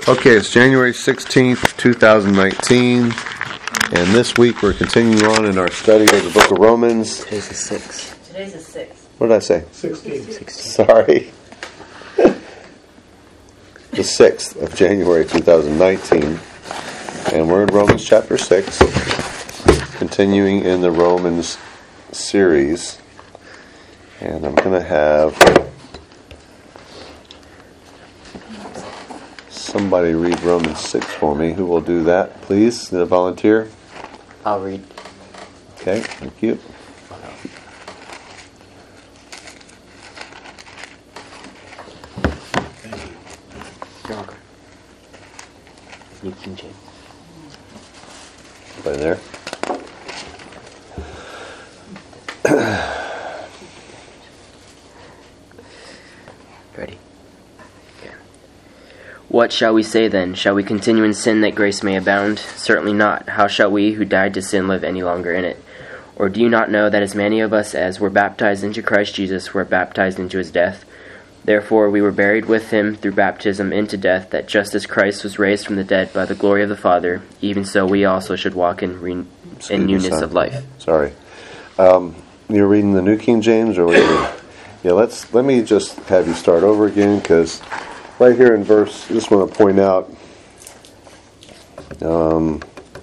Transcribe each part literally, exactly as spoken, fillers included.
Okay, it's January sixteenth, twenty nineteen, and this week we're continuing on in our study of the book of Romans. Today's the sixth. Today's the sixth. What did I say? Sixteen. Sorry. The sixth of January two thousand nineteen, and we're in Romans chapter six, continuing in the Romans series, and I'm going to have somebody read Romans six for me. Who will do that, please? The volunteer? I'll read. Okay, thank you. You're welcome. New King James. Anybody there? Ready? Yeah. What shall we say then? Shall we continue in sin that grace may abound? Certainly not. How shall we who died to sin live any longer in it? Or do you not know that as many of us as were baptized into Christ Jesus were baptized into his death? Therefore we were buried with him through baptism into death, that just as Christ was raised from the dead by the glory of the Father, even so we also should walk in, re- in newness of life. Sorry. Um, you're reading the New King James, or what are you reading? Yeah, let's, let me just have you start over again, because right here in verse, I just want to point out, um,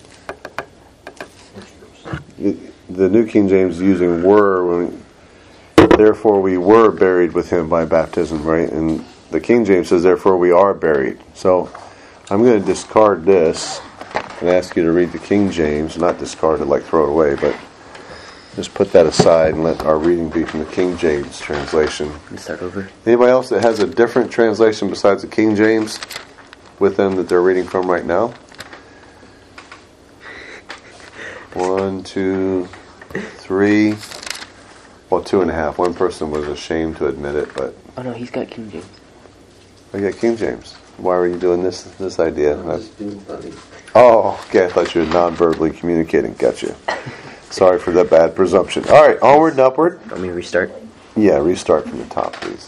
the New King James is using were, when, therefore we were buried with him by baptism, right? And the King James says, therefore we are buried. So I'm going to discard this and ask you to read the King James, not discard it like throw it away, but just put that aside and let our reading be from the King James translation. Let me start over. Anybody else that has a different translation besides the King James with them that they're reading from right now? One, two, three. Well, two and a half. One person was ashamed to admit it, but Oh no, he's got King James. I got King James. Why were you doing this? This idea? I'm just being funny. Oh, okay. I thought you were non-verbally communicating. Gotcha. Sorry for that bad presumption. All right, onward and upward. Want me to restart? Yeah, restart from the top, please.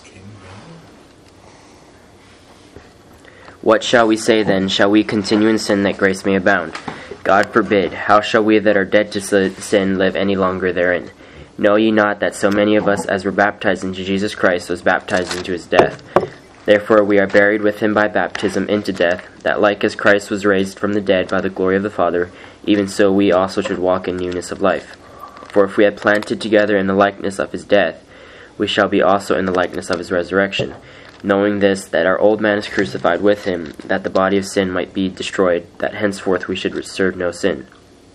What shall we say then? Shall we continue in sin that grace may abound? God forbid. How shall we that are dead to sin live any longer therein? Know ye not that so many of us as were baptized into Jesus Christ was baptized into his death? Therefore we are buried with him by baptism into death, that like as Christ was raised from the dead by the glory of the Father, even so we also should walk in newness of life. For if we had planted together in the likeness of his death, we shall be also in the likeness of his resurrection, knowing this, that our old man is crucified with him, that the body of sin might be destroyed, that henceforth we should serve no sin.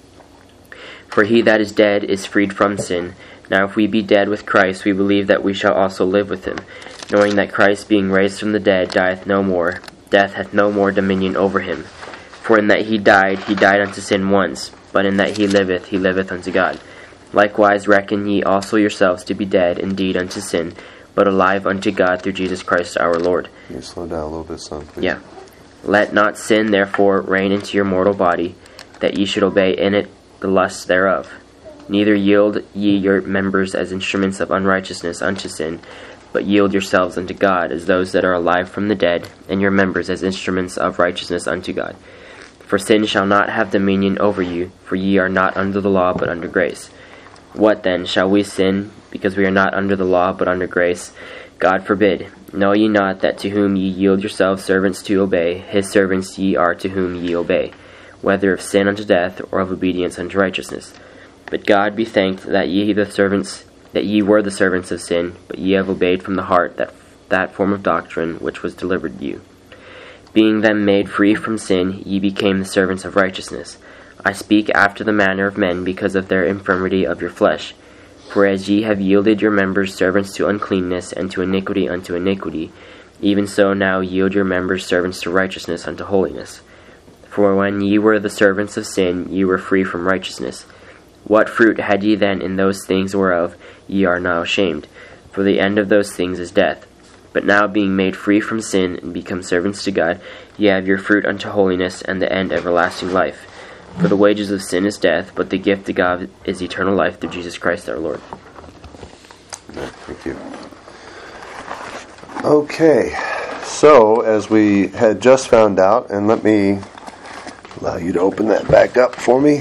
For he that is dead is freed from sin. Now if we be dead with Christ, we believe that we shall also live with him, knowing that Christ, being raised from the dead, dieth no more. Death hath no more dominion over him. For in that he died, he died unto sin once, but in that he liveth, he liveth unto God. Likewise reckon ye also yourselves to be dead indeed unto sin, but alive unto God through Jesus Christ our Lord. Can you slow down a little bit, son, please? Yeah. Let not sin therefore reign into your mortal body, that ye should obey in it the lusts thereof. Neither yield ye your members as instruments of unrighteousness unto sin, but yield yourselves unto God as those that are alive from the dead, and your members as instruments of righteousness unto God. For sin shall not have dominion over you, for ye are not under the law, but under grace. What then? Shall we sin, because we are not under the law, but under grace? God forbid. Know ye not that to whom ye yield yourselves servants to obey, his servants ye are to whom ye obey, whether of sin unto death, or of obedience unto righteousness? But God be thanked that ye the servants that ye were the servants of sin, but ye have obeyed from the heart that that form of doctrine which was delivered you. Being then made free from sin, ye became the servants of righteousness. I speak after the manner of men, because of their infirmity of your flesh. For as ye have yielded your members servants to uncleanness, and to iniquity unto iniquity, even so now yield your members servants to righteousness unto holiness. For when ye were the servants of sin, ye were free from righteousness. What fruit had ye then in those things whereof ye are now ashamed? For the end of those things is death. But now being made free from sin, and become servants to God, ye have your fruit unto holiness, and the end everlasting life. For the wages of sin is death, but the gift of God is eternal life through Jesus Christ our Lord. Thank you. Okay, So, as we had just found out, and let me allow you to open that back up for me.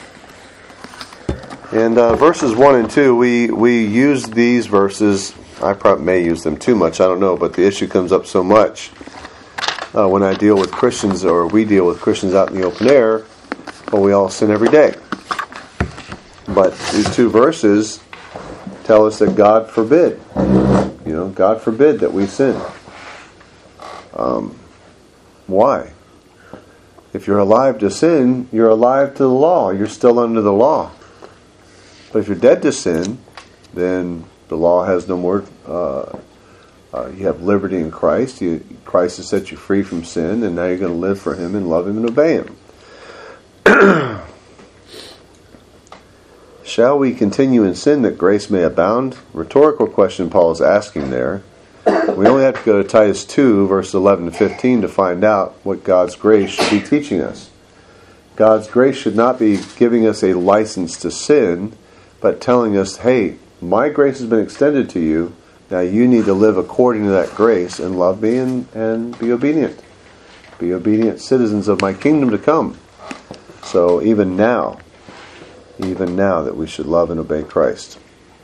And uh, verses one and two, we, we use these verses. I probably may use them too much, I don't know, but the issue comes up so much uh, when I deal with Christians, or we deal with Christians out in the open air. Well, we all sin every day. But these two verses tell us that God forbid. You know, God forbid that we sin. Um, why? If you're alive to sin, you're alive to the law. You're still under the law. But if you're dead to sin, then the law has no more. Uh, uh, you have liberty in Christ. You, Christ has set you free from sin, and now you're going to live for Him and love Him and obey Him. Shall we continue in sin that grace may abound? Rhetorical question Paul is asking there. We only have to go to Titus two, verses eleven to fifteen to find out what God's grace should be teaching us. God's grace should not be giving us a license to sin, but telling us, hey, my grace has been extended to you. Now you need to live according to that grace and love me and, and be obedient. Be obedient citizens of my kingdom to come. So even now, even now that we should love and obey Christ.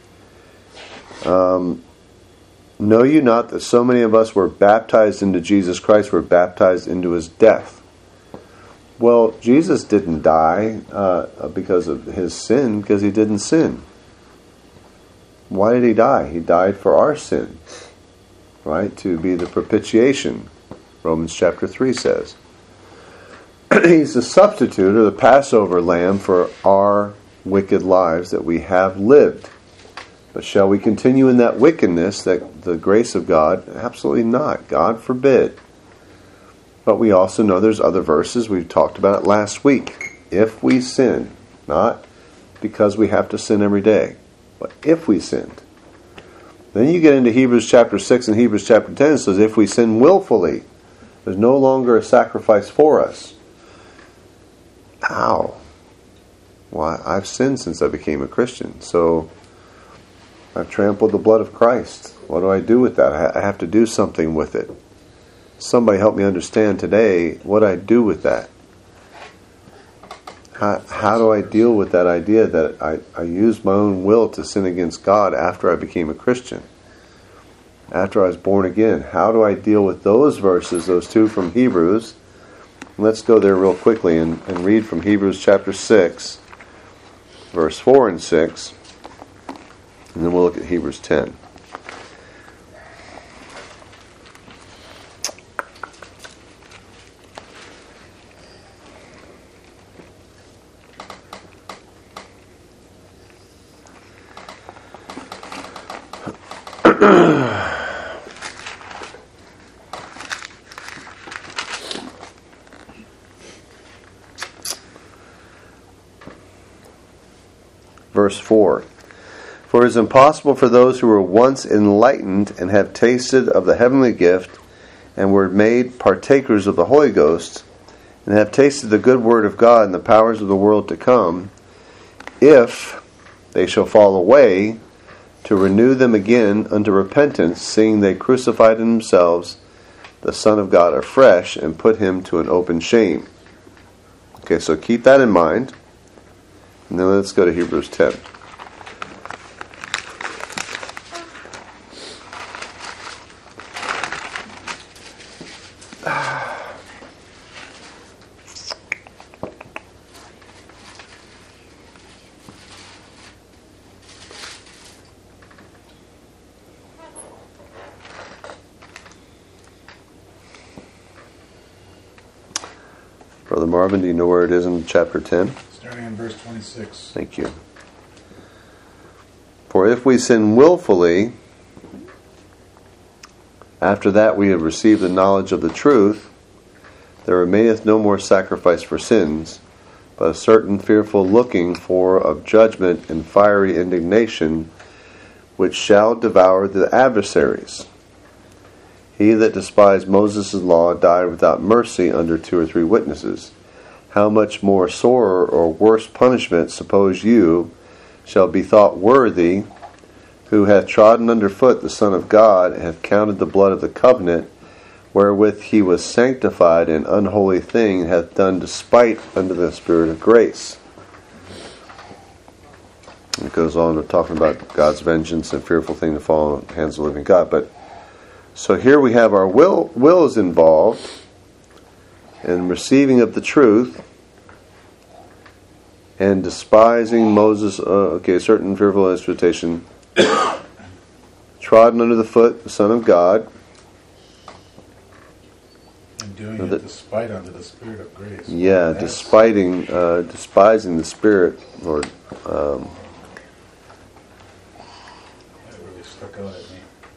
Um, know you not that so many of us were baptized into Jesus Christ, were baptized into His death? Well, Jesus didn't die uh, because of His sin, because He didn't sin. Why did He die? He died for our sin, right? To be the propitiation, Romans chapter three says. He's the substitute or the Passover lamb for our wicked lives that we have lived. But shall we continue in that wickedness, that the grace of God? Absolutely not. God forbid. But we also know there's other verses. We talked about it last week. If we sin, not because we have to sin every day, but if we sinned. Then you get into Hebrews chapter six and Hebrews chapter ten. It says, if we sin willfully, there's no longer a sacrifice for us. How? Why, I've sinned since I became a Christian. So I've trampled the blood of Christ. What do I do with that? I have to do something with it. Somebody help me understand today what I do with that. How, how do I deal with that idea that I, I used my own will to sin against God after I became a Christian? After I was born again? How do I deal with those verses, those two from Hebrews? Let's go there real quickly and, and read from Hebrews chapter six, verse four and six, and then we'll look at Hebrews ten. Verse four. For it is impossible for those who were once enlightened and have tasted of the heavenly gift and were made partakers of the Holy Ghost and have tasted the good word of God and the powers of the world to come, if they shall fall away, to renew them again unto repentance, seeing they crucified in themselves the Son of God afresh and put Him to an open shame. Okay, so keep that in mind. And then let's go to Hebrews ten. Brother Marvin, do you know where it is in chapter ten? Starting in verse twenty-six. Thank you. For if we sin willfully, after that we have received the knowledge of the truth, there remaineth no more sacrifice for sins, but a certain fearful looking for of judgment and fiery indignation, which shall devour the adversaries. He that despised Moses' law died without mercy under two or three witnesses. How much more sorer or worse punishment, suppose you, shall be thought worthy, who hath trodden under foot the Son of God, and hath counted the blood of the covenant, wherewith he was sanctified, an unholy thing hath done despite unto the Spirit of grace. It goes on to talking about God's vengeance and fearful thing to fall in the hands of the living God. But so here we have our will will is involved in receiving of the truth and despising Moses, uh, okay, certain fearful expectation, trodden under the foot, the Son of God. And doing Now it that- despite unto the Spirit of grace. Yeah, That's- despiting, uh, despising the Spirit, Lord. Um, That really stuck out at me.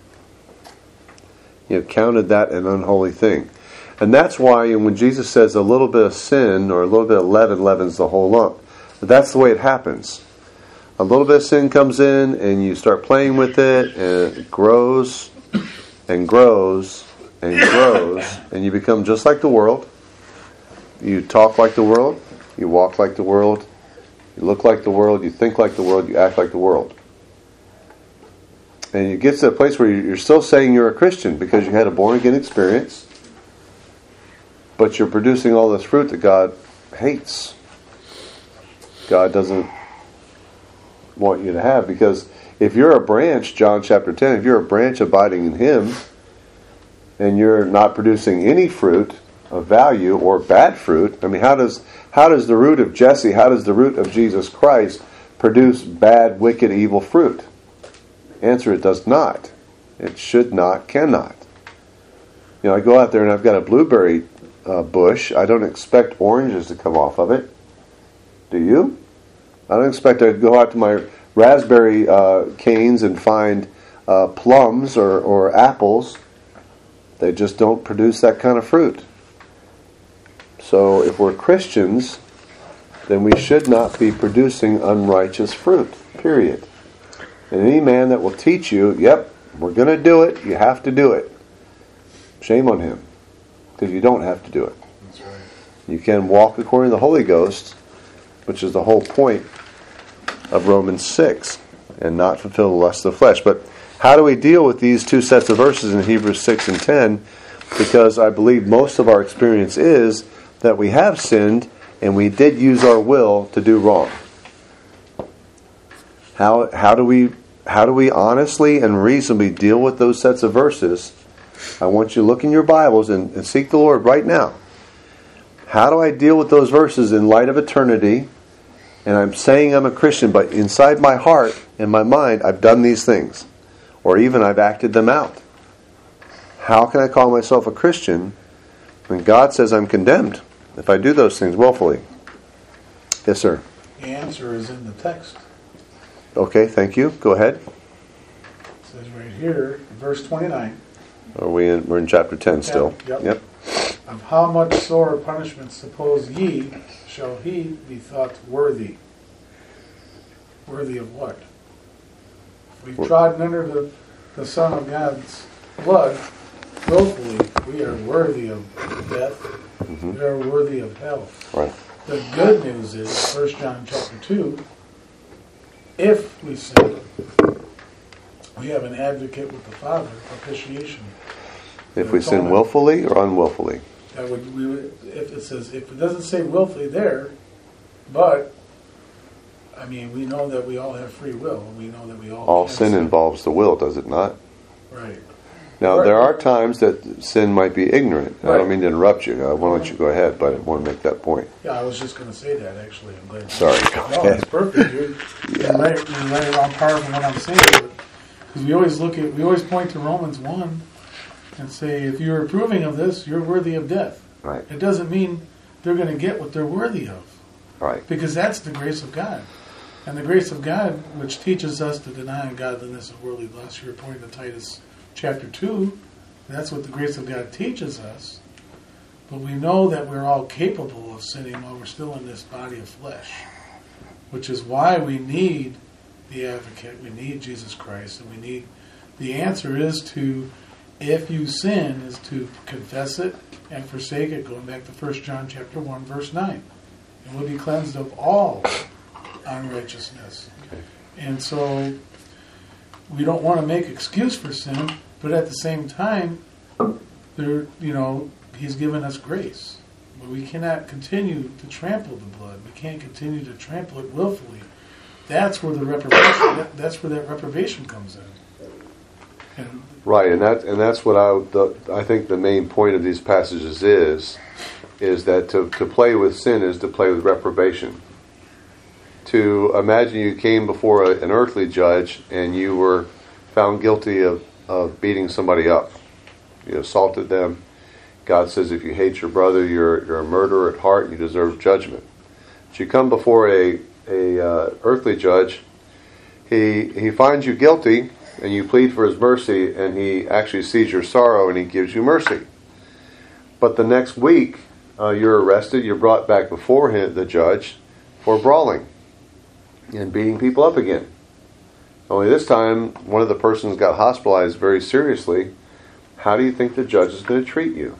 you know, counted that an unholy thing. And that's why when Jesus says a little bit of sin or a little bit of leaven leavens the whole lump, that's the way it happens. A little bit of sin comes in and you start playing with it and it grows and grows and grows and you become just like the world. You talk like the world, you walk like the world, you look like the world, you think like the world, you act like the world. And you get to a place where you're still saying you're a Christian because you had a born-again experience, but you're producing all this fruit that God hates. God doesn't want you to have, because if you're a branch, John chapter ten, if you're a branch abiding in Him, and you're not producing any fruit of value or bad fruit, I mean, how does how does the root of Jesse, how does the root of Jesus Christ produce bad, wicked, evil fruit? Answer, it does not. It should not, cannot. You know, I go out there and I've got a blueberry uh, bush. I don't expect oranges to come off of it. Do you? I don't expect to go out to my raspberry uh, canes and find uh, plums or, or apples. They just don't produce that kind of fruit. So if we're Christians, then we should not be producing unrighteous fruit, period. And any man that will teach you, yep, we're going to do it, you have to do it, shame on him, because you don't have to do it. That's right. You can walk according to the Holy Ghost, which is the whole point of Romans six, and not fulfill the lust of the flesh. But how do we deal with these two sets of verses in Hebrews six and ten? Because I believe most of our experience is that we have sinned and we did use our will to do wrong. How how do we how do we honestly and reasonably deal with those sets of verses? I want you to look in your Bibles and, and seek the Lord right now. How do I deal with those verses in light of eternity? And I'm saying I'm a Christian, but inside my heart and my mind, I've done these things. Or even I've acted them out. How can I call myself a Christian when God says I'm condemned if I do those things willfully? Yes, sir. The answer is in the text. Okay, thank you. Go ahead. It says right here, verse twenty-nine, Are we in, we're in chapter ten still. Yep. Yep. of how much sore punishment suppose ye shall he be thought worthy? Worthy of what? If we've trodden under the, the Son of God's blood willfully, we are worthy of death. Mm-hmm. We are worthy of hell. Right. The good news is, First John chapter two, if we sin, we have an advocate with the Father, propitiation. If we sin willfully or unwillfully. That would, we would, if it says, if it doesn't say willfully there, but, I mean, we know that we all have free will. We know that we all All can sin involves the will, does it not? Right. Now, Right. there are times that sin might be ignorant. I Right. don't mean to interrupt you. I want to let you go ahead, but I want to make that point. Yeah, I was just going to say that, actually. I'm glad. Sorry, go No, ahead. it's perfect, dude. Yeah. You're right, you're right around par from what I'm saying. Because we always look at, we always point to Romans one and say, if you're approving of this, you're worthy of death. Right. It doesn't mean they're going to get what they're worthy of. Right. Because that's the grace of God. And the grace of God, which teaches us to deny ungodliness and worldly lust, you're pointing to Titus chapter two, that's what the grace of God teaches us. But we know that we're all capable of sinning while we're still in this body of flesh. Which is why we need the advocate, we need Jesus Christ, and we need, the answer is to, if you sin, is to confess it and forsake it, going back to First John chapter one, verse nine. And we'll be cleansed of all unrighteousness. Okay. And so we don't want to make excuse for sin, but at the same time, there, you know, He's given us grace. But we cannot continue to trample the blood. We can't continue to trample it willfully. That's where the reprobation, that, that's where that reprobation comes in. And Right, and that and that's what I the, I think the main point of these passages is is that to, to play with sin is to play with reprobation. To imagine you came before a, an earthly judge and you were found guilty of, of beating somebody up. You assaulted them. God says if you hate your brother, you're you're a murderer at heart and you deserve judgment. But you come before a, a uh, earthly judge, he he finds you guilty, and you plead for his mercy, and he actually sees your sorrow and he gives you mercy. But the next week, uh, you're arrested, you're brought back before him, the judge, for brawling and beating people up again. Only this time, one of the persons got hospitalized very seriously. How do you think the judge is going to treat you?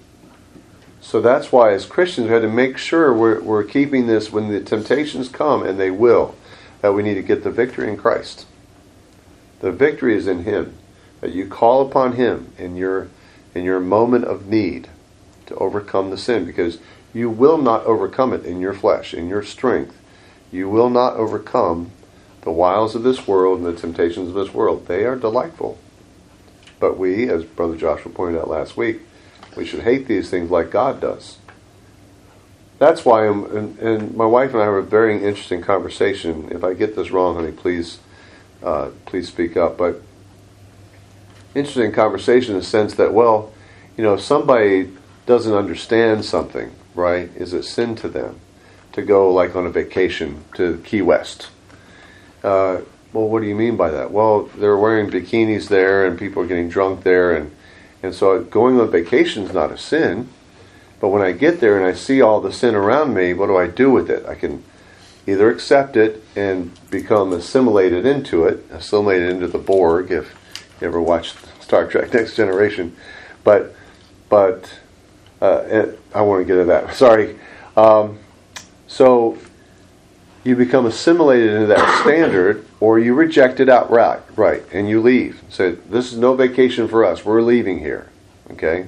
So that's why as Christians we have to make sure we're, we're keeping this when the temptations come, and they will, that we need to get the victory in Christ. The victory is in Him. That you call upon Him in your in your moment of need to overcome the sin, because you will not overcome it in your flesh, in your strength. You will not overcome the wiles of this world and the temptations of this world. They are delightful. But we, as Brother Joshua pointed out last week, we should hate these things like God does. That's why, I'm, and, and my wife and I have a very interesting conversation. If I get this wrong, honey, please uh, please speak up. But interesting conversation in the sense that, well, you know, if somebody doesn't understand something, right, is it sin to them to go like on a vacation to Key West? Uh, well, what do you mean by that? Well, they're wearing bikinis there and people are getting drunk there, and And so going on vacation is not a sin. But when I get there and I see all the sin around me, what do I do with it? I can either accept it and become assimilated into it, assimilated into the Borg, if you ever watched Star Trek Next Generation. But, but uh, I won't get into that. Sorry. Um, so you become assimilated into that standard, or you reject it outright, right, and you leave. Say, this is no vacation for us. We're leaving here, okay?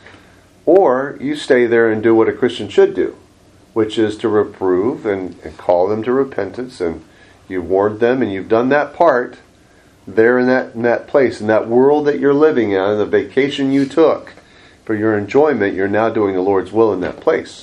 Or you stay there and do what a Christian should do, which is to reprove and, and call them to repentance, and you've warned them, and you've done that part there in that in that place, in that world that you're living in, and the vacation you took for your enjoyment. You're now doing the Lord's will in that place.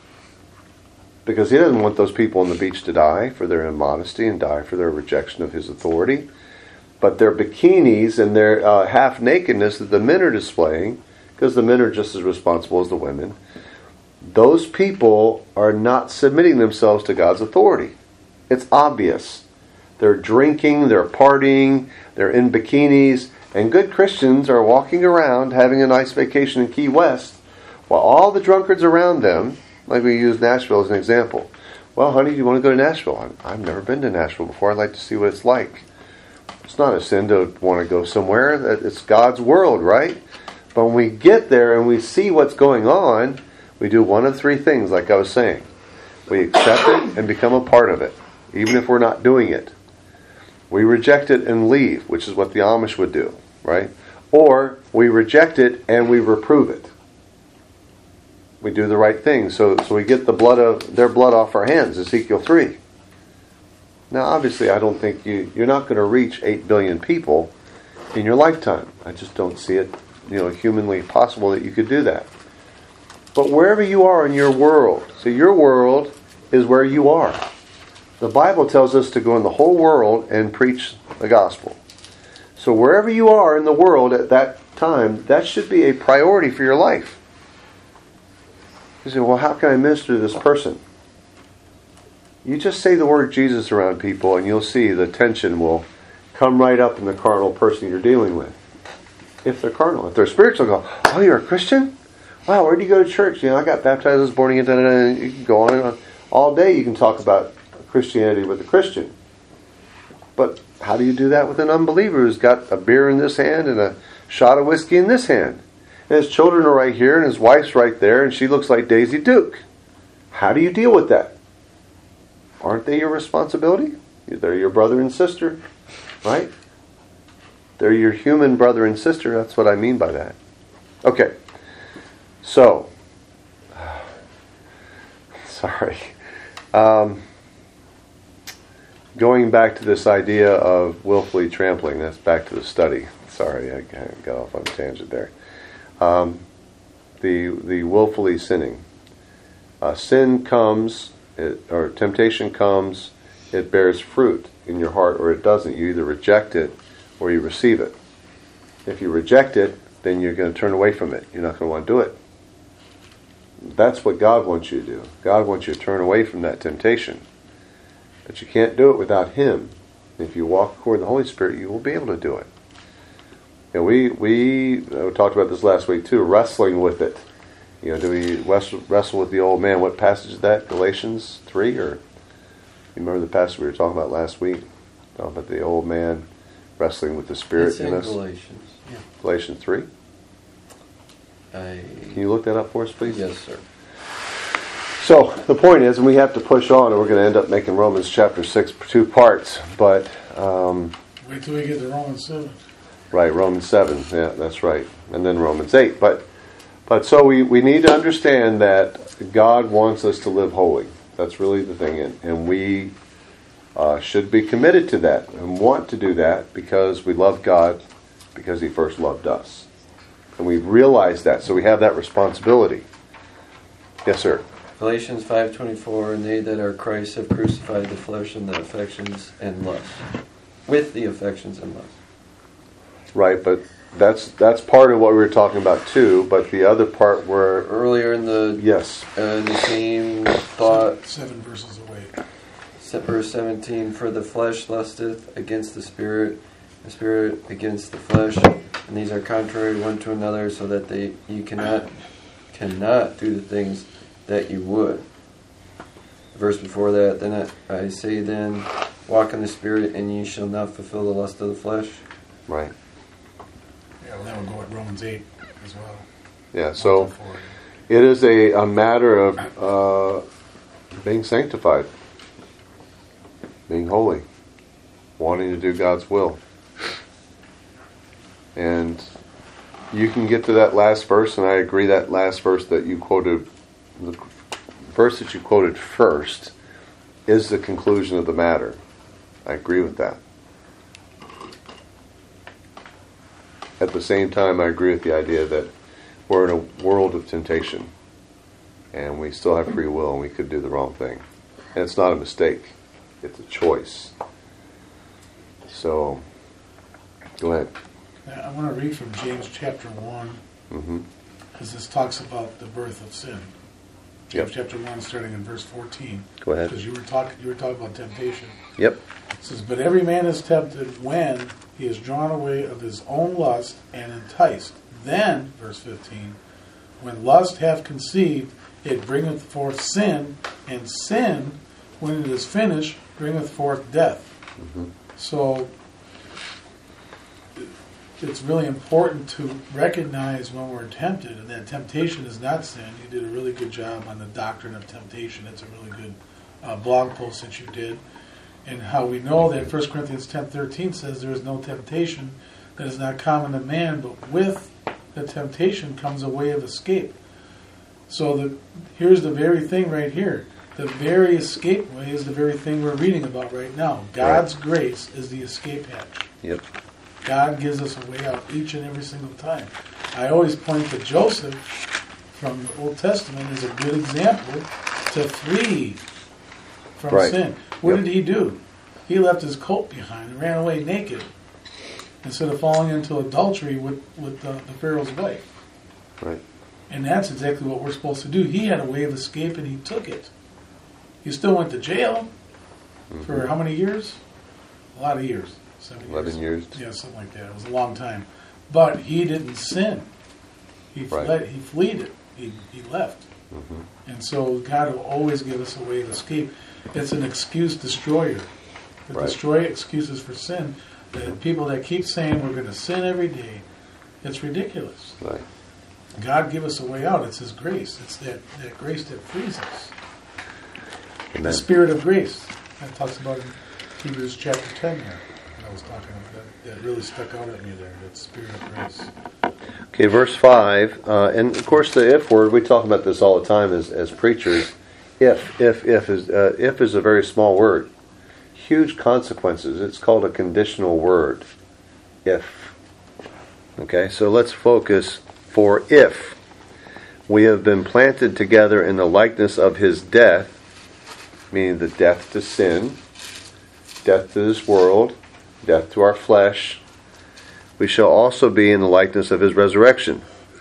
Because He doesn't want those people on the beach to die for their immodesty and die for their rejection of His authority. But their bikinis and their uh, half-nakedness that the men are displaying, because the men are just as responsible as the women, those people are not submitting themselves to God's authority. It's obvious. They're drinking, they're partying, they're in bikinis, and good Christians are walking around having a nice vacation in Key West, while all the drunkards around them, like we use Nashville as an example. Well, honey, do you want to go to Nashville? I've never been to Nashville before. I'd like to see what it's like. It's not a sin to want to go somewhere. It's God's world, right? But when we get there and we see what's going on, we do one of three things, like I was saying. We accept it and become a part of it, even if we're not doing it. We reject it and leave, which is what the Amish would do, right? Or we reject it and we reprove it. We do the right thing, so so we get the blood of their blood off our hands. Ezekiel three. Now, obviously, I don't think you you're not going to reach eight billion people in your lifetime. I just don't see it, you know, humanly possible that you could do that. But wherever you are in your world, so your world is where you are. The Bible tells us to go in the whole world and preach the gospel. So wherever you are in the world at that time, that should be a priority for your life. You say, well, how can I minister to this person? You just say the word Jesus around people and you'll see the tension will come right up in the carnal person you're dealing with. If they're carnal. If they're spiritual, go, oh, you're a Christian? Wow, where do you go to church? You know, I got baptized, I was born again. Da, da, da. You can go on and on. All day you can talk about Christianity with a Christian. But how do you do that with an unbeliever who's got a beer in this hand and a shot of whiskey in this hand? And his children are right here and his wife's right there and she looks like Daisy Duke. How do you deal with that? Aren't they your responsibility? They're your brother and sister, right? They're your human brother and sister. That's what I mean by that. Okay, So, sorry. Um, going back to this idea of willfully trampling, that's back to the study. Sorry, I got off on a tangent there. Um, the the willfully sinning. Uh, sin comes, it, or temptation comes, it bears fruit in your heart, or it doesn't. You either reject it or you receive it. If you reject it, then you're going to turn away from it. You're not going to want to do it. That's what God wants you to do. God wants you to turn away from that temptation. But you can't do it without Him. If you walk according to the Holy Spirit, you will be able to do it. And we we uh, talked about this last week too, wrestling with it. You know, do we wrestle, wrestle with the old man? What passage is that? Galatians three? Or you remember the passage we were talking about last week? Talking about the old man wrestling with the Spirit It's in in us. Galatians. Yeah. Galatians three? I, Can you look that up for us, please? yes, sir. So the point is, and we have to push on, and we're going to end up making Romans chapter six two parts. But um, Wait till we get to Romans seven. right, Romans seven, yeah, that's right, and then Romans eight. But but so we, we need to understand that God wants us to live holy. That's really the thing, and, and we uh, should be committed to that and want to do that because we love God, because He first loved us, and we realize that. So we have that responsibility. Yes, sir. Galatians five twenty-four, and they that are Christ have crucified the flesh and the affections and lust. With the affections and lust. Right, but that's that's part of what we were talking about too. But the other part where Earlier in the yes, uh, in the same thought, Seven verses away. verse seventeen, for the flesh lusteth against the spirit, the spirit against the flesh, and these are contrary one to another, so that they you cannot cannot do the things that you would. The verse before that, then I, I say then, walk in the Spirit, and ye shall not fulfill the lust of the flesh. right, Yeah, well, that would go at Romans eight as well. yeah. So One to four. it is a, a matter of uh, being sanctified, being holy, wanting to do God's will, and you can get to that last verse, and I agree that last verse that you quoted. The verse that you quoted first is the conclusion of the matter. I agree with that. At the same time, I agree with the idea that we're in a world of temptation and we still have free will and we could do the wrong thing. And it's not a mistake. It's a choice. So, go ahead. Now, I want to read from James chapter one, Mm-hmm. because this talks about the birth of sin. Yep. James chapter one, starting in verse fourteen. Go ahead. Because you were talking, you were talking about temptation. Yep. It says, "But every man is tempted when he is drawn away of his own lust and enticed. Then," verse fifteen, "when lust hath conceived, it bringeth forth sin, and sin, when it is finished, bringeth forth death." Mm-hmm. So it's really important to recognize when we're tempted, and that temptation is not sin. You did a really good job on the doctrine of temptation. It's a really good uh, blog post that you did. And how we know that First Corinthians ten thirteen says there is no temptation that is not common to man, but with the temptation comes a way of escape. So the, here's the very thing right here. The very escape way is the very thing we're reading about right now. God's right. grace is the escape hatch. Yep. God gives us a way out each and every single time. I always point to Joseph from the Old Testament as a good example to flee from right. sin. What yep. did he do? He left his coat behind and ran away naked instead of falling into adultery with, with uh, the Pharaoh's wife. Right. And that's exactly what we're supposed to do. He had a way of escape and he took it. He still went to jail mm-hmm. for how many years? A lot of years. Seven Eleven years. years. Yeah, something like that. It was a long time. But he didn't sin. He right. fled. He fled it. He, he left. Mm-hmm. And so God will always give us a way of escape. It's an excuse destroyer. To right. destroy excuses for sin. The mm-hmm. people that keep saying we're going to sin every day, it's ridiculous. Right. God give us a way out. It's His grace. It's that, that grace that frees us. Amen. The Spirit of grace. That talks about in Hebrews chapter ten there. I was talking about that, that really stuck out at me there, that Spirit of grace. Okay, verse five, uh, and of course the if word, we talk about this all the time as, as preachers. If, if, if is uh, if is a very small word. Huge consequences. It's called a conditional word. If. Okay, so let's focus. For if we have been planted together in the likeness of his death, meaning the death to sin, death to this world, death to our flesh, we shall also be in the likeness of his resurrection.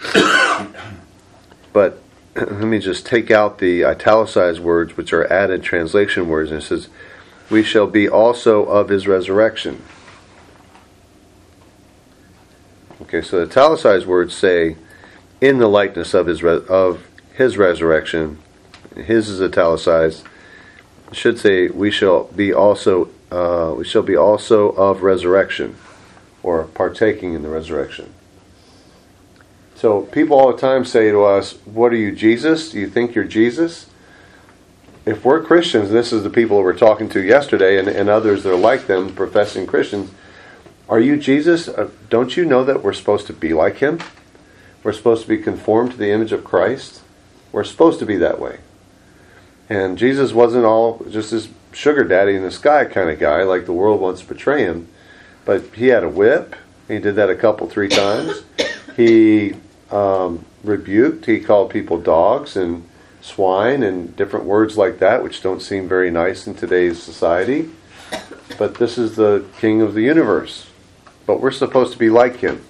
But let me just take out the italicized words, which are added translation words, and it says, we shall be also of his resurrection. Okay, so the italicized words say, in the likeness of his re- of his resurrection. His is italicized. It should say, we shall be also uh, we shall be also of resurrection, or partaking in the resurrection. So people all the time say to us, what are you, Jesus? Do you think you're Jesus? If we're Christians, and this is the people that we're talking to yesterday, and, and others that are like them, professing Christians, are you Jesus? Uh, don't you know that we're supposed to be like him? We're supposed to be conformed to the image of Christ. We're supposed to be that way. And Jesus wasn't all just this sugar daddy in the sky kind of guy, like the world wants to portray him. But he had a whip. He did that a couple, three times. He um, rebuked. He called people dogs and swine and different words like that, which don't seem very nice in today's society. But this is the King of the universe. But we're supposed to be like him.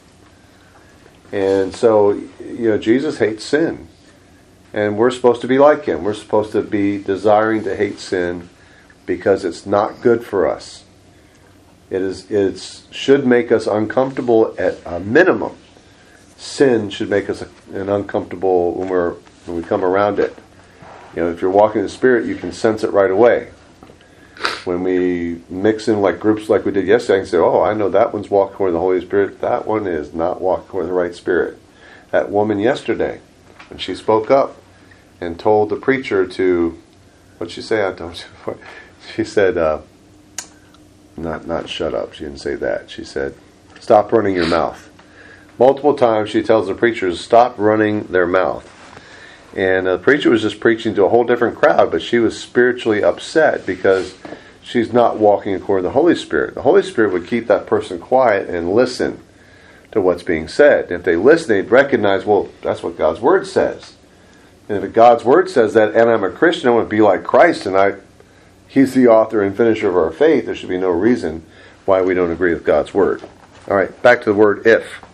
And so, you know, Jesus hates sin. And we're supposed to be like him. We're supposed to be desiring to hate sin because it's not good for us. It is. It should make us uncomfortable at a minimum. Sin should make us an uncomfortable when we're when we come around it. You know, if you're walking in the Spirit, you can sense it right away. When we mix in like groups like we did yesterday, I can say, oh, I know that one's walking according to the Holy Spirit. That one is not walking according to the right Spirit. That woman yesterday, when she spoke up and told the preacher to, what'd she say? I told you. She said, uh, not not shut up. She didn't say that. She said, stop running your mouth. Multiple times she tells the preachers, stop running their mouth. And the preacher was just preaching to a whole different crowd, but she was spiritually upset because she's not walking according to the Holy Spirit. The Holy Spirit would keep that person quiet and listen to what's being said. And if they listen, they'd recognize, well, that's what God's Word says. And if God's Word says that, and I'm a Christian, I want to be like Christ, and I, He's the author and finisher of our faith, there should be no reason why we don't agree with God's Word. All right, back to the word if.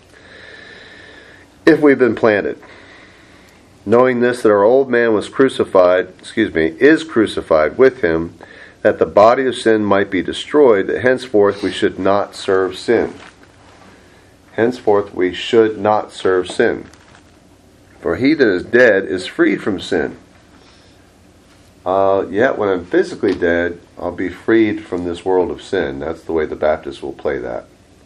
If we've been planted. Knowing this, that our old man was crucified, excuse me, is crucified with him, that the body of sin might be destroyed, that henceforth we should not serve sin. Henceforth we should not serve sin. For he that is dead is freed from sin. Uh, yet when I'm physically dead, I'll be freed from this world of sin. That's the way the Baptists will play that.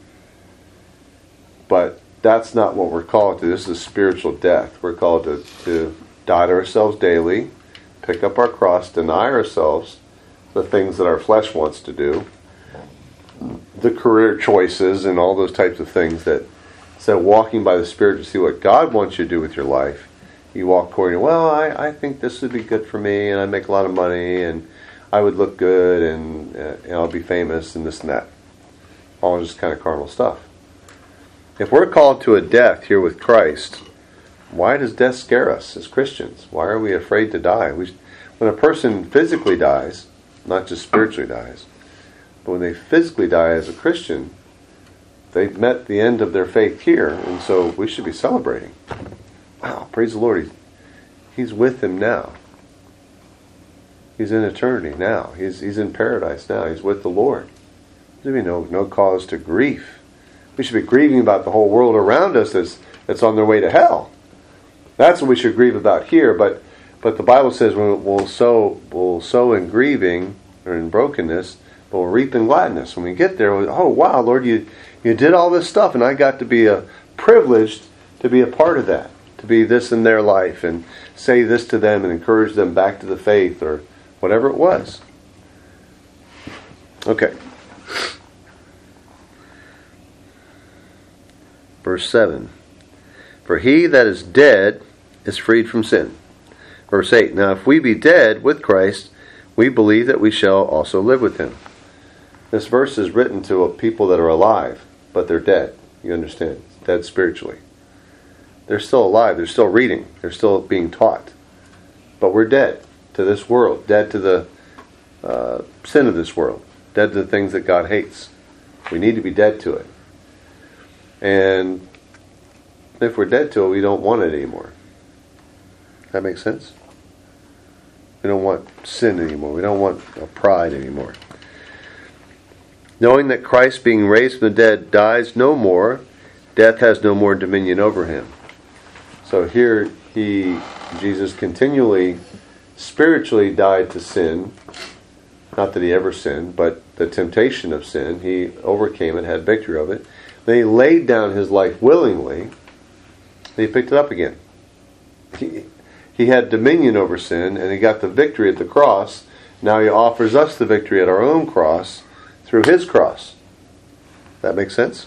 But that's not what we're called to. This is spiritual death. We're called to, to die to ourselves daily, pick up our cross, deny ourselves the things that our flesh wants to do, the career choices and all those types of things that, instead of walking by the Spirit to see what God wants you to do with your life, you walk according to, well, I, I think this would be good for me, and I'd make a lot of money, and I would look good, and, uh, and I'll be famous, and this and that. All just kind of carnal stuff. If we're called to a death here with Christ, why does death scare us as Christians? Why are we afraid to die? We, when a person physically dies, not just spiritually dies, but when they physically die as a Christian, they've met the end of their faith here, and so we should be celebrating. Wow, praise the Lord. He's, he's with him now. He's in eternity now. He's, he's in paradise now. He's with the Lord. There'd be no, no cause to grief. We should be grieving about the whole world around us that's, that's on their way to hell. That's what we should grieve about here. But but the Bible says we'll, we'll sow we'll sow in grieving or in brokenness, but we'll reap in gladness. When we get there, we'll, oh wow, Lord, you you did all this stuff, and I got to be a privileged to be a part of that, to be this in their life, and say this to them, and encourage them back to the faith, or whatever it was. Okay. Verse seven. For he that is dead is freed from sin. Verse eight, now if we be dead with Christ, we believe that we shall also live with him. This verse is written to people that are alive, but they're dead. You understand? Dead spiritually. They're still alive. They're still reading. They're still being taught. But we're dead to this world. Dead to the uh, sin of this world. Dead to the things that God hates. We need to be dead to it. And if we're dead to it, we don't want it anymore. That makes sense? We don't want sin anymore. We don't want uh, pride anymore. Knowing that Christ, being raised from the dead, dies no more, death has no more dominion over him. So here, he, Jesus continually, spiritually died to sin. Not that he ever sinned, but the temptation of sin. He overcame it, had victory of it. Then he laid down his life willingly. Then he picked it up again. He, he had dominion over sin, and he got the victory at the cross. Now he offers us the victory at our own cross through his cross. That makes sense?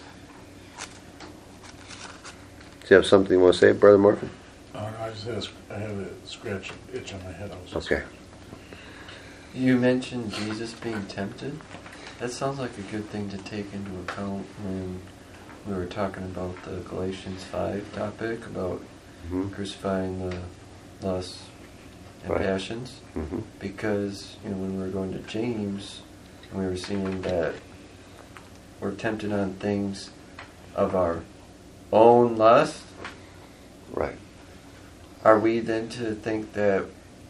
Do you have something you want to say, Brother Morphin? Oh, no, I just have, I have a scratch itch on my head. I was just Okay. You mentioned Jesus being tempted. That sounds like a good thing to take into account when we were talking about the Galatians five topic about Mm-hmm. crucifying the lusts and Right. passions. Mm-hmm. Because, you know, when we were going to James, and we were seeing that we're tempted on things of our own lust, Right. are we then to think that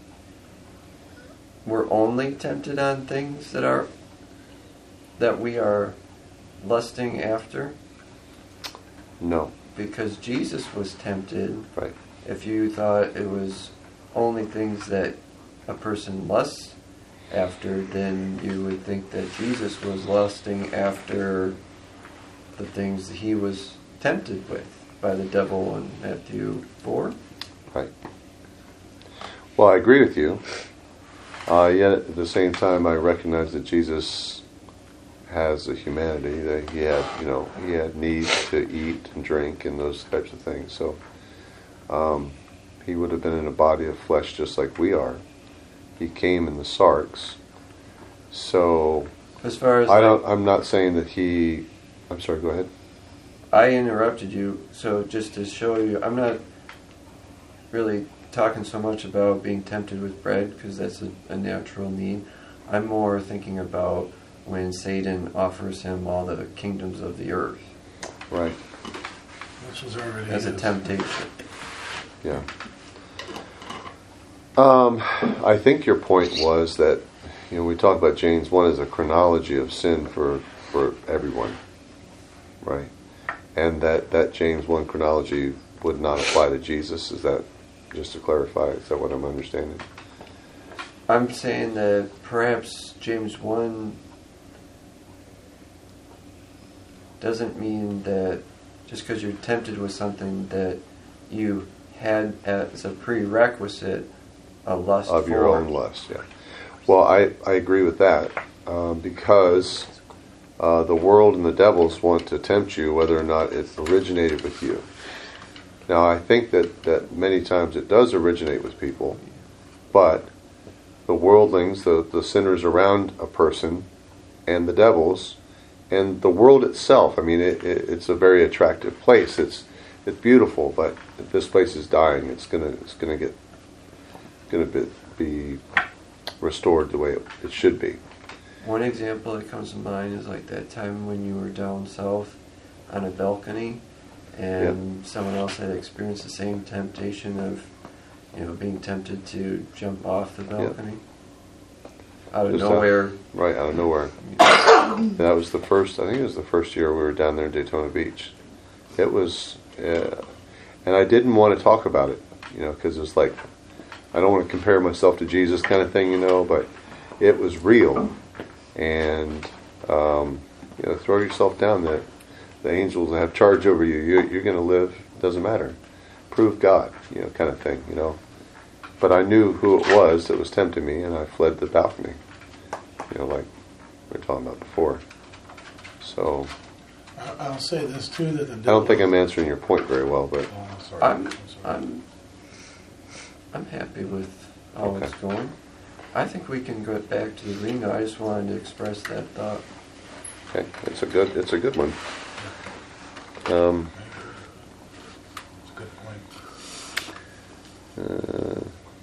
we're only tempted on things that are that we are lusting after? No. Because Jesus was tempted. Right. If you thought it was only things that a person lusts after, then you would think that Jesus was lusting after the things that he was tempted with by the devil in Matthew four. Right. Well, I agree with you. Uh, yet at the same time, I recognize that Jesus has a humanity, that he had, you know, he had needs to eat and drink and those types of things. So um, he would have been in a body of flesh just like we are. He came in the sarks. So As far as I like, don't. I'm not saying that he. I'm sorry. Go ahead. I interrupted you, so just to show you, I'm not really talking so much about being tempted with bread, because that's a, a natural need. I'm more thinking about when Satan offers him all the kingdoms of the earth Right. which was already as a his. temptation. Yeah. Um, I think your point was that, you know, we talk about James one as a chronology of sin for, for everyone, right? And that, that James one chronology would not apply to Jesus. Is that, just to clarify, is that what I'm understanding? I'm saying that perhaps James one doesn't mean that just because you're tempted with something that you had as a prerequisite a lust Of for. your own lust, yeah. Well, I, I agree with that, um, because uh, the world and the devils want to tempt you whether or not it originated with you. Now, I think that, that many times it does originate with people, but the worldlings, the, the sinners around a person, and the devils, and the world itself, I mean, it, it, it's a very attractive place. It's it's beautiful, but if this place is dying, it's gonna it's gonna get gonna be, be restored the way it, it should be. One example that comes to mind is like that time when you were down south on a balcony, and Yep. someone else had experienced the same temptation of, you know, being tempted to jump off the balcony out of Just nowhere. Out, right out of nowhere. That was the first. I think it was the first year we were down there in Daytona Beach. It was, uh, and I didn't want to talk about it, you know, because it's like I don't want to compare myself to Jesus, kind of thing, you know. But it was real, and um, you know, throw yourself down. That the angels have charge over you. you you're going to live. Doesn't matter. Prove God, you know, kind of thing, you know. But I knew who it was that was tempting me, and I fled the balcony. You know, like we were talking about before. So, I- I'll say this too, that the I don't think I'm answering your point very well, but Oh, I'm sorry. I'm, sorry. I'm, I'm happy with how it's going. I think we can go back to the Reno. I just wanted to express that thought. okay, it's a good it's a good one. Um, It's a good point. uh,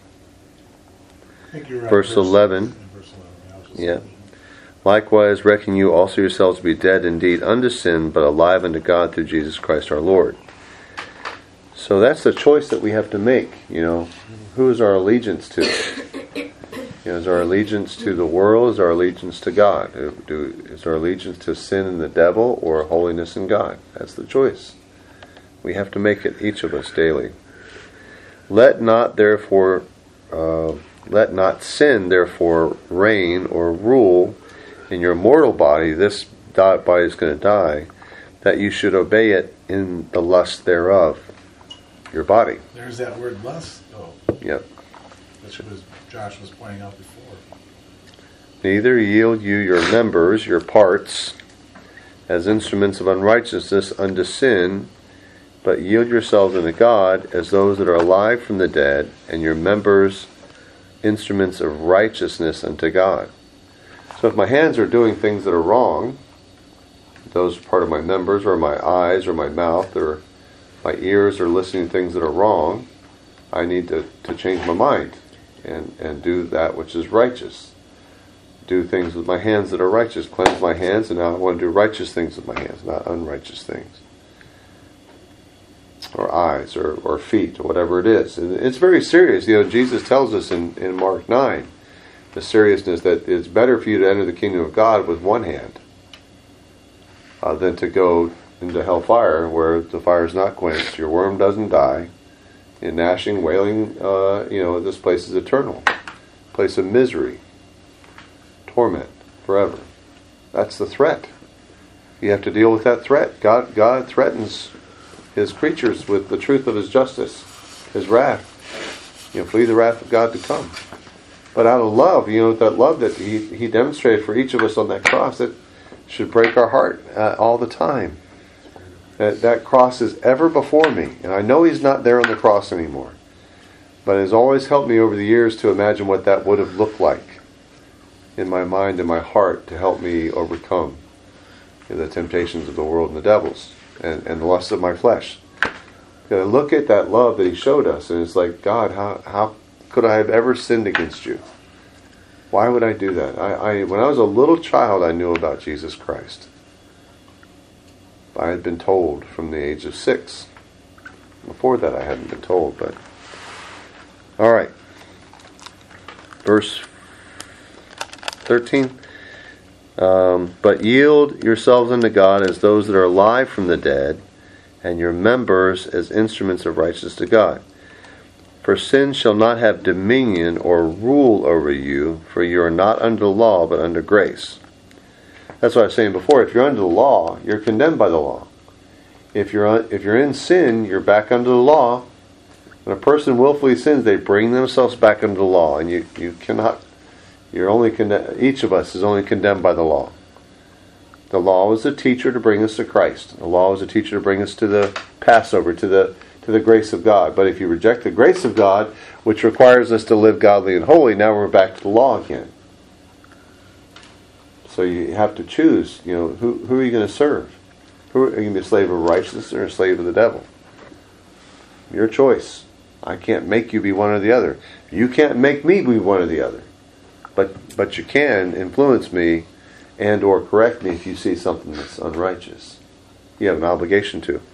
I think you're right. verse eleven. Yeah, verse eleven. I was just Yeah. thinking. Likewise, reckon you also yourselves to be dead indeed unto sin, but alive unto God through Jesus Christ our Lord. So that's the choice that we have to make. You know, who is our allegiance to? You know, is our allegiance to the world? Is our allegiance to God? Do, do, is our allegiance to sin and the devil, or holiness and God? That's the choice. We have to make it, each of us, daily. Let not therefore, uh, let not sin therefore reign or rule in your mortal body. This body is going to die, that you should obey it in the lust thereof. Your body. There's that word lust, though, Yep. which was Josh was pointing out before. Neither yield you your members, your parts, as instruments of unrighteousness unto sin, but yield yourselves unto God as those that are alive from the dead, and your members instruments of righteousness unto God. So if my hands are doing things that are wrong, those are part of my members, or my eyes, or my mouth, or my ears are listening to things that are wrong, I need to, to change my mind and, and do that which is righteous. Do things with my hands that are righteous. Cleanse my hands, and now I want to do righteous things with my hands, not unrighteous things. Or eyes, or, or feet, or whatever it is. And it's very serious. You know, Jesus tells us in, in Mark nine, the seriousness that it's better for you to enter the kingdom of God with one hand uh, than to go into hellfire where the fire is not quenched, your worm doesn't die, and gnashing, wailing, uh, you know, this place is eternal. Place of misery, torment, forever. That's the threat. You have to deal with that threat. God, God threatens His creatures with the truth of His justice, His wrath. You know, flee the wrath of God to come. But out of love, you know, that love that He, he demonstrated for each of us on that cross, that should break our heart uh, all the time. That, that cross is ever before me. And I know He's not there on the cross anymore. But it has always helped me over the years to imagine what that would have looked like in my mind and my heart to help me overcome the temptations of the world and the devils and, and the lusts of my flesh. I look at that love that He showed us, and it's like, God, how how could I have ever sinned against You? Why would I do that? I, I when I was a little child, I knew about Jesus Christ. I had been told from the age of six. Before that, I hadn't been told, but all right. Verse thirteen. Um, but yield yourselves unto God as those that are alive from the dead, and your members as instruments of righteousness to God. For sin shall not have dominion or rule over you, for you are not under the law, but under grace. That's what I was saying before. If you're under the law, you're condemned by the law. If you're un, if you're in sin, you're back under the law. When a person willfully sins, they bring themselves back under the law, and you, you cannot. You're only condemned. Each of us is only condemned by the law. The law was a teacher to bring us to Christ. The law was a teacher to bring us to the Passover, to the to the grace of God. But if you reject the grace of God, which requires us to live godly and holy, now we're back to the law again. So you have to choose. You know, who who are you going to serve? Who are you going to be a slave of righteousness or a slave of the devil? Your choice. I can't make you be one or the other. You can't make me be one or the other. But but you can influence me and or correct me if you see something that's unrighteous. You have an obligation to.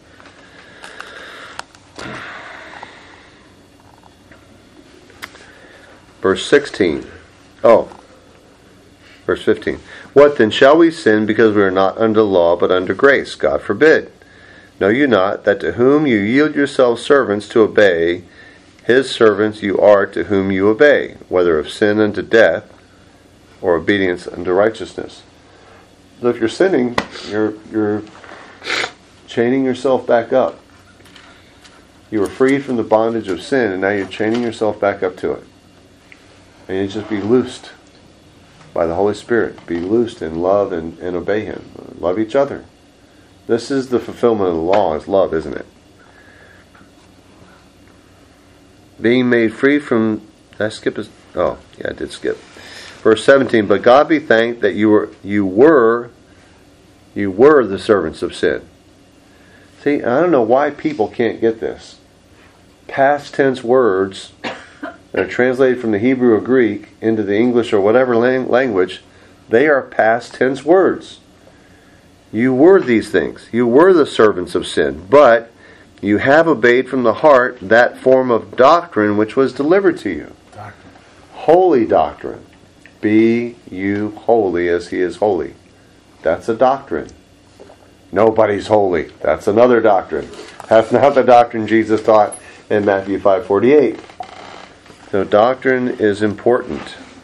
Verse sixteen. Oh. Verse fifteen. What then, shall we sin because we are not under law but under grace? God forbid. Know you not that to whom you yield yourselves servants to obey, His servants you are to whom you obey, whether of sin unto death or obedience unto righteousness. So if you're sinning, you're you're chaining yourself back up. You were freed from the bondage of sin, and now you're chaining yourself back up to it. And you just be loosed by the Holy Spirit. Be loosed in love and, and obey Him. Love each other. This is the fulfillment of the law, is love, isn't it? Being made free from... Did I skip this? Oh, yeah, I did skip. Verse seventeen, but God be thanked that you were you were you were the servants of sin. See, I don't know why people can't get this. Past tense words that are translated from the Hebrew or Greek into the English or whatever lang- language, they are past tense words. You were these things. You were the servants of sin, but you have obeyed from the heart that form of doctrine which was delivered to you. Doctrine. Holy doctrine. Be you holy as he is holy. That's a doctrine. Nobody's holy. That's another doctrine. That's not the doctrine Jesus taught in Matthew five forty-eight. So doctrine is important.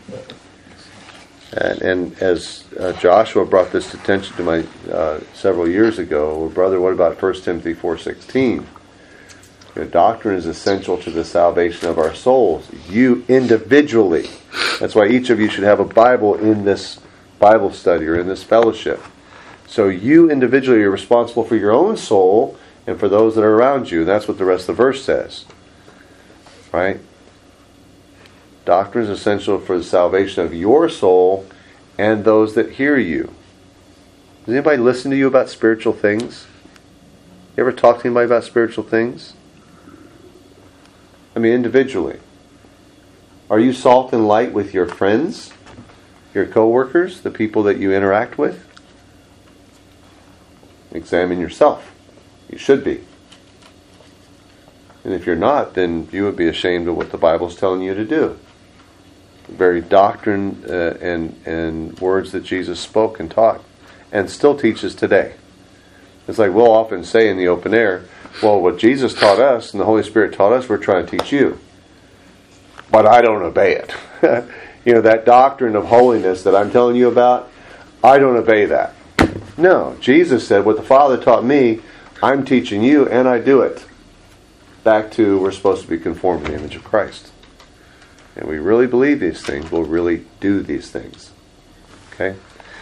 And, and as uh, Joshua brought this attention to my uh, several years ago, well, brother, what about First Timothy four sixteen? You know, doctrine is essential to the salvation of our souls. You individually. That's why each of you should have a Bible in this Bible study or in this fellowship. So you individually are responsible for your own soul and for those that are around you. That's what the rest of the verse says. Right? Doctrine is essential for the salvation of your soul and those that hear you. Does anybody listen to you about spiritual things? You ever talk to anybody about spiritual things? I mean, individually. Are you salt and light with your friends, your co-workers, the people that you interact with? Examine yourself. You should be. And if you're not, then you would be ashamed of what the Bible's telling you to do. The very doctrine uh, and, and words that Jesus spoke and taught and still teaches today. It's like we'll often say in the open air, well, what Jesus taught us and the Holy Spirit taught us, we're trying to teach you. But I don't obey it. You know, that doctrine of holiness that I'm telling you about, I don't obey that. No, Jesus said, what the Father taught me, I'm teaching you, and I do it. Back to, we're supposed to be conformed to the image of Christ. And we really believe these things, we'll really do these things. Okay?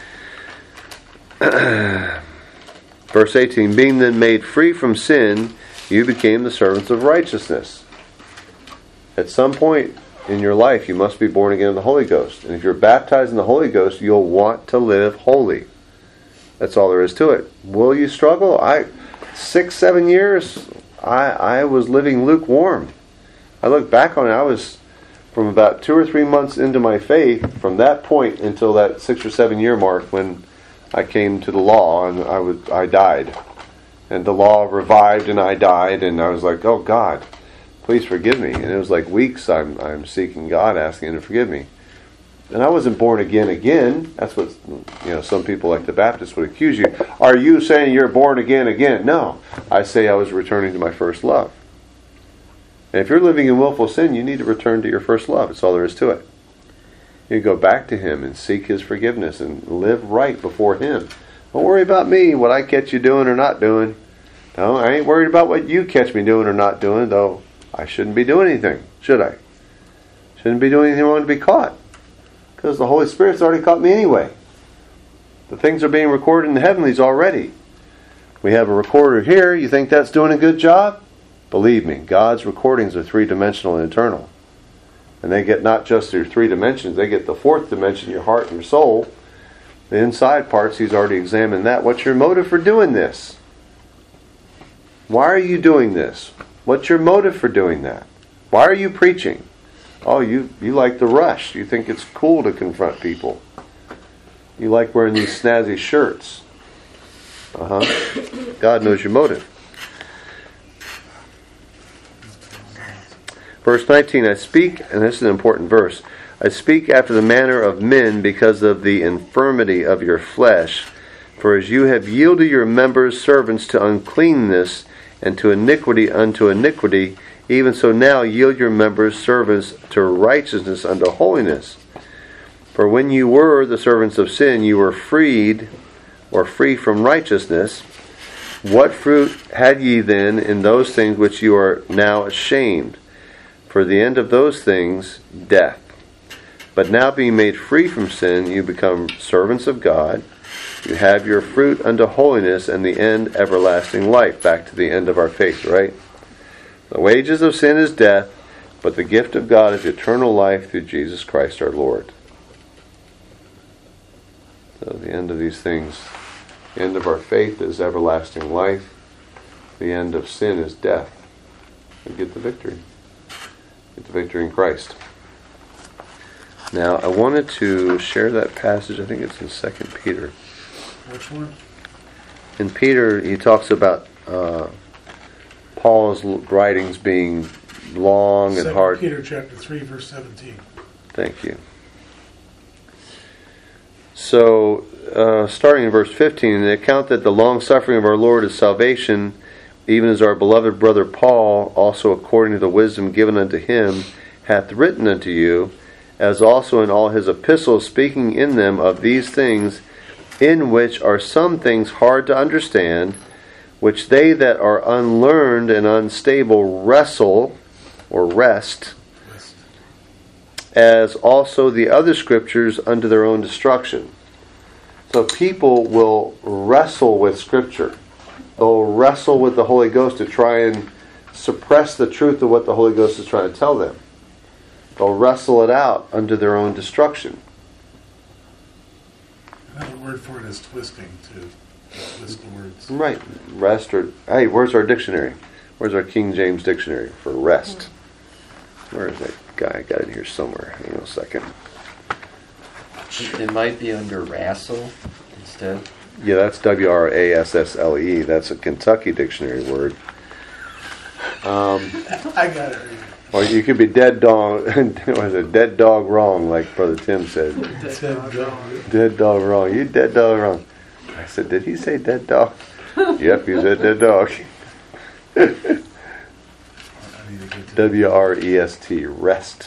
Verse eighteen, being then made free from sin, you became the servants of righteousness. At some point in your life, you must be born again in the Holy Ghost. And if you're baptized in the Holy Ghost, you'll want to live holy. That's all there is to it. Will you struggle? I, six, seven years, I, I was living lukewarm. I look back on it, I was from about two or three months into my faith, from that point until that six or seven year mark when I came to the law and I was I died. And the law revived and I died, and I was like, oh God, please forgive me. And it was like weeks I'm I'm seeking God, asking Him to forgive me. And I wasn't born again again. That's what, you know, some people like the Baptists would accuse you. Are you saying you're born again again? No. I say I was returning to my first love. And if you're living in willful sin, you need to return to your first love. That's all there is to it. You go back to Him and seek His forgiveness and live right before Him. Don't worry about me, what I catch you doing or not doing. No, I ain't worried about what you catch me doing or not doing, though I shouldn't be doing anything, should I? Shouldn't be doing anything wrong to be caught. Because the Holy Spirit's already caught me anyway. The things are being recorded in the heavenlies already. We have a recorder here. You think that's doing a good job? Believe me, God's recordings are three-dimensional and eternal. And they get not just your three dimensions, they get the fourth dimension, your heart and your soul. The inside parts, He's already examined that. What's your motive for doing this? Why are you doing this? What's your motive for doing that? Why are you preaching? Oh, you, you like the rush. You think it's cool to confront people. You like wearing these snazzy shirts. Uh-huh. God knows your motive. Verse nineteen, I speak, and this is an important verse, I speak after the manner of men because of the infirmity of your flesh. For as you have yielded your members servants to uncleanness, and to iniquity unto iniquity, even so now yield your members servants to righteousness unto holiness. For when you were the servants of sin, you were freed, or free from righteousness. What fruit had ye then in those things which you are now ashamed? For the end of those things, death. But now being made free from sin, you become servants of God. You have your fruit unto holiness, and the end everlasting life. Back to the end of our faith, right? The wages of sin is death, but the gift of God is eternal life through Jesus Christ our Lord. So the end of these things, the end of our faith is everlasting life. The end of sin is death. We get the victory. Get the victory in Christ. Now, I wanted to share that passage. I think it's in Second Peter. Which one? In Peter, he talks about uh, Paul's writings being long and Second hard. Peter chapter three, verse seventeen. Thank you. So, uh, starting in verse fifteen, the account that the long suffering of our Lord is salvation, even as our beloved brother Paul, also according to the wisdom given unto him, hath written unto you, as also in all his epistles, speaking in them of these things, in which are some things hard to understand, which they that are unlearned and unstable wrestle, or rest, as also the other scriptures unto their own destruction. So people will wrestle with Scripture. They'll wrestle with the Holy Ghost to try and suppress the truth of what the Holy Ghost is trying to tell them. They'll wrestle it out unto their own destruction. Another word for it is twisting, to twist the words. Right. Rest or... Hey, where's our dictionary? Where's our King James dictionary for rest? Where is that guy? I got it here somewhere. Hang on a second. It might be under wrestle instead. Yeah, that's W R A S S L E. That's a Kentucky dictionary word. Um, I got it. or you could be dead dog. What is it? Dead dog wrong, like Brother Tim said. Dead dog. Dead dog wrong. You dead dog wrong. I said, did he say dead dog? Yep, he said dead dog. W R E S T, rest.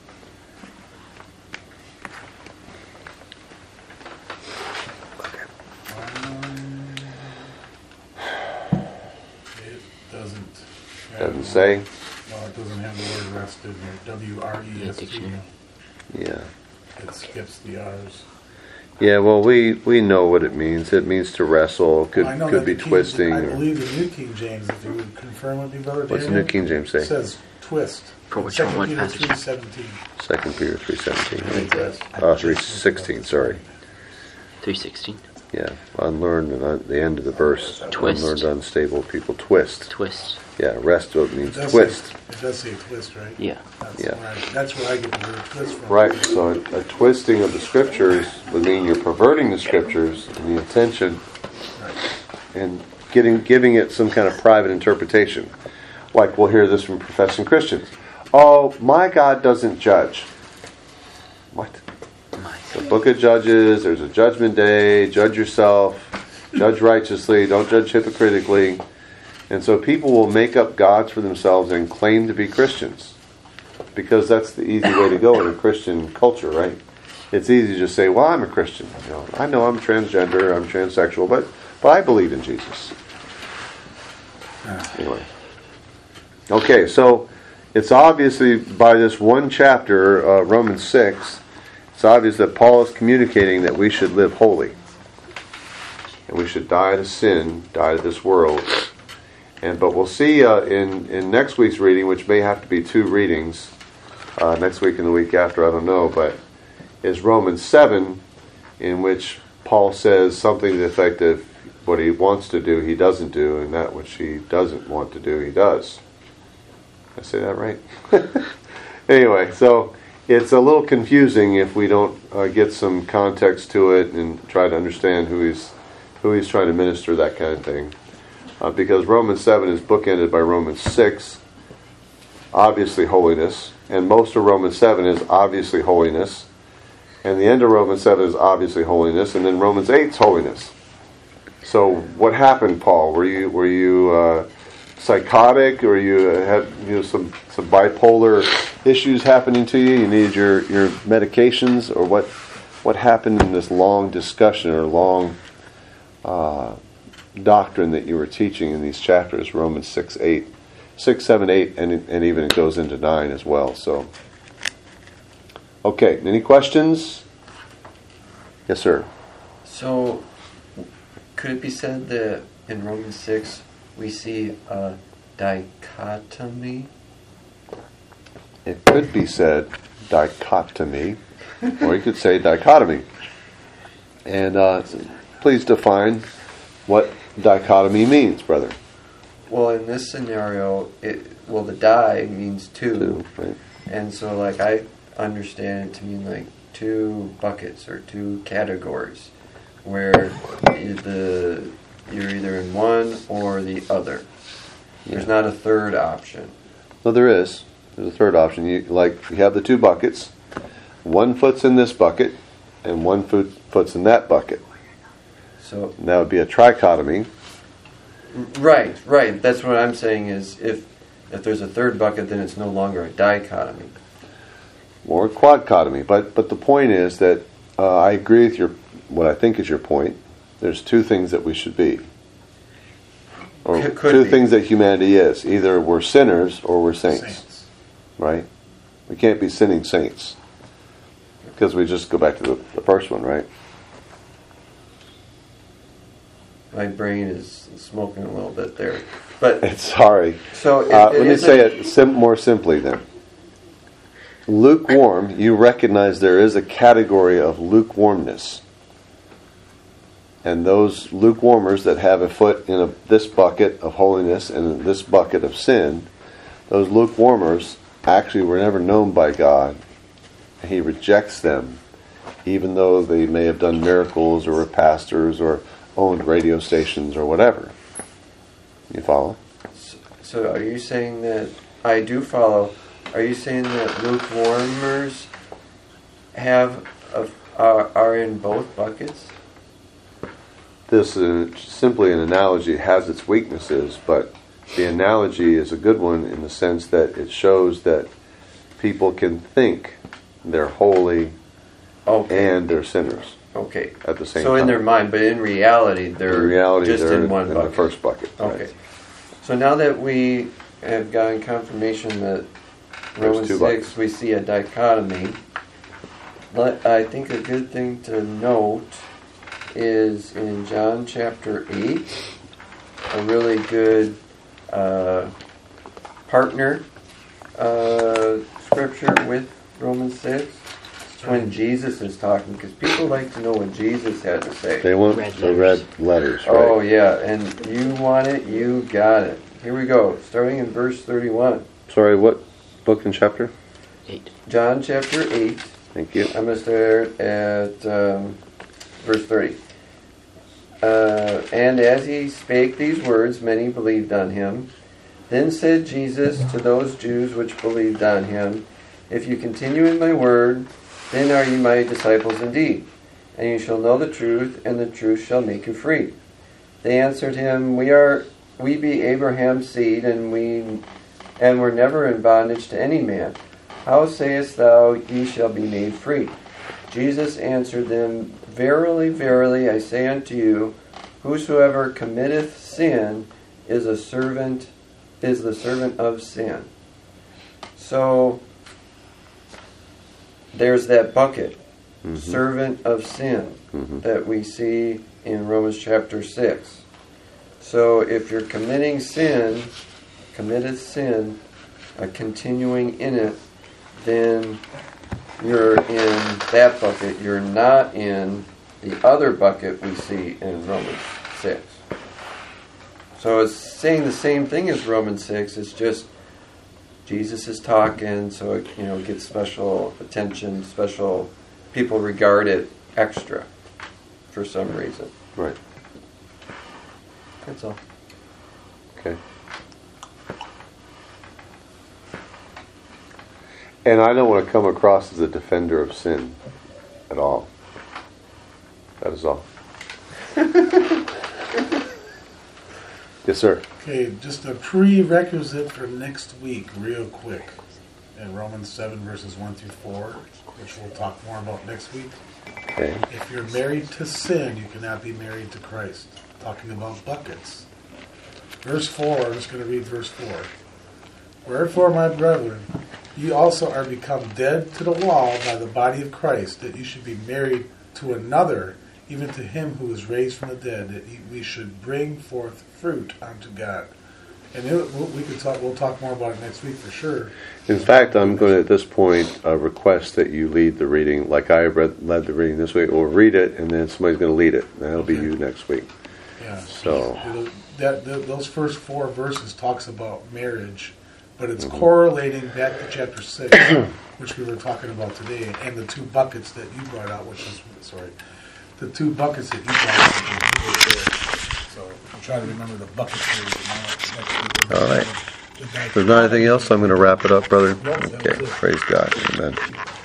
It doesn't. Doesn't say. Well, it doesn't have the word rest in there. W R E S T. Yeah. It skips the R's. Yeah, well, we, we know what it means. It means to wrestle. Could Well, I know could that be the King- twisting. I or, believe the New King James, if you would confirm with me, Brother what's the Daniel, New King James it say? says twist. For which Second one? What Peter passage? three seventeen. Second Peter three seventeen. It does. Uh, three sixteen. Sorry. three sixteen. Yeah, unlearned and un- the end of the verse. Twist. Unlearned, unstable people twist. Twist. Yeah, rest It means does twist. Say, it does say twist, right? Yeah. That's Yeah. Where I, that's where I get the word twist from. Right. So a, a twisting of the scriptures would mean you're perverting the scriptures and the intention, and getting giving it some kind of private interpretation. Like we'll hear this from professing Christians. Oh, my God doesn't judge. What? The book of Judges, there's a judgment day, judge yourself, judge righteously, don't judge hypocritically. And so people will make up gods for themselves and claim to be Christians. Because that's the easy way to go in a Christian culture, right? It's easy to just say, well, I'm a Christian. You know, I know I'm transgender, I'm transsexual, but, but I believe in Jesus. Anyway. Okay, so it's obviously by this one chapter, uh, Romans six, it's obvious that Paul is communicating that we should live holy. And we should die to sin, die to this world. And but we'll see uh, in, in next week's reading, which may have to be two readings, uh, next week and the week after, I don't know, but is Romans seven, in which Paul says something to the effect of what he wants to do, he doesn't do, and that which he doesn't want to do, he does. Did I say that right? Anyway, so it's a little confusing if we don't uh, get some context to it and try to understand who he's who he's trying to minister, that kind of thing. Uh, because Romans seven is bookended by Romans six, obviously holiness, and most of Romans seven is obviously holiness, and the end of Romans seven is obviously holiness, and then Romans eight is holiness. So what happened, Paul? Were you were you uh, psychotic, or you had you know some some bipolar issues happening to you? You needed your, your medications, or what? What happened in this long discussion or long uh, doctrine that you were teaching in these chapters, Romans six, eight, six, seven, eight, and and even it goes into nine as well. So, okay, any questions? Yes, sir. So, could it be said that in Romans six we see a dichotomy? It could be said dichotomy, or you could say dichotomy. And uh, please define what dichotomy means, brother. Well, in this scenario, it well the di means two, Two, right? and so like I understand it to mean like two buckets or two categories, where you- the you're either in one or the other. There's Yeah. not a third option. No, there is. There's a third option. You like you have the two buckets. One foot's in this bucket, and one foot foot's in that bucket. So And that would be a trichotomy. right, right. That's what I'm saying is if if there's a third bucket, then it's no longer a dichotomy. Or quadcotomy. But but the point is that uh, I agree with your what I think is your point. There's two things that we should be, or Could- could two be. things that humanity is. Either we're sinners or we're saints, Saints. right? We can't be sinning saints because we just go back to the, the first one, right? My brain is smoking a little bit there, but It's sorry. so it, Uh, it let me isn't- say it sim- more simply then. Lukewarm, you recognize there is a category of lukewarmness. And those lukewarmers that have a foot in a, this bucket of holiness and in this bucket of sin, those lukewarmers actually were never known by God. He rejects them, even though they may have done miracles or were pastors or owned radio stations or whatever. You follow? So are you saying that I do follow? Are you saying that lukewarmers have a, are are in both buckets? This is simply an analogy. It has its weaknesses, but the analogy is a good one in the sense that it shows that people can think they're holy Okay. and they're sinners Okay. at the same So time. in their mind, but in reality, they're in reality, just they're in one in bucket. the first bucket. Okay. Right. So now that we have gotten confirmation that There's Romans two six, buckets. we see a dichotomy. Let, I think a good thing to note is in John chapter eight, a really good uh, partner uh, scripture with Romans six. It's when Jesus is talking, because people like to know what Jesus had to say. They want Red the letters. red letters, right? Oh yeah, and you want it, you got it. Here we go, starting in verse thirty-one. Sorry, what book and chapter? Eight. John chapter eight. Thank you. I'm going to start at um, verse thirty. Uh, and as he spake these words, many believed on him. Then said Jesus to those Jews which believed on him, If you continue in my word, then are ye my disciples indeed, and you shall know the truth, and the truth shall make you free. They answered him, We are we be Abraham's seed, and we and were never in bondage to any man. How sayest thou, ye shall be made free? Jesus answered them, Verily, verily, I say unto you, whosoever committeth sin is a servant, is the servant of sin. So there's that bucket, Mhm. servant of sin, Mhm. that we see in Romans chapter six. So if you're committing sin, committed sin, uh, continuing in it, then you're in that bucket. You're not in the other bucket we see in Romans six. So it's saying the same thing as Romans six. It's just Jesus is talking, so it, you know, gets special attention. Special people regard it extra for some reason. Right. That's all. Okay. And I don't want to come across as a defender of sin at all. That is all. Yes, sir. Okay, just a prerequisite for next week, real quick. In Romans seven, verses one through four, which we'll talk more about next week. Okay. If you're married to sin, you cannot be married to Christ. Talking about buckets. Verse four, I'm just going to read verse four. Wherefore, my brethren, ye also are become dead to the law by the body of Christ, that you should be married to another, even to him who was raised from the dead, that he, we should bring forth fruit unto God. And it, we could talk. We'll talk more about it next week for sure. In fact, I'm going to at this point uh, request that you lead the reading, like I read, led the reading this week, or read it, and then somebody's going to lead it. That'll be you next week. Yeah. So that, that those first four verses talks about marriage, but it's mm-hmm. correlating back to chapter six, which we were talking about today, and the two buckets that you brought out, which is sorry, the two buckets that you brought out. So I'm trying to remember the buckets. All right. If there's not anything else, I'm going to wrap it up, brother. Okay. Praise God. Amen.